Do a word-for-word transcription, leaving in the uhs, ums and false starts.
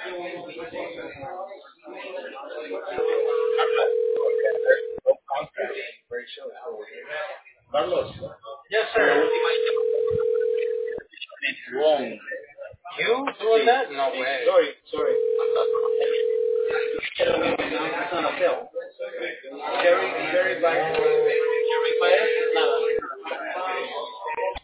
Carlos. Yes, sir. Wrong. You doing that? No way. Sorry, sorry. It's on a film. Jerry, Jerry Blank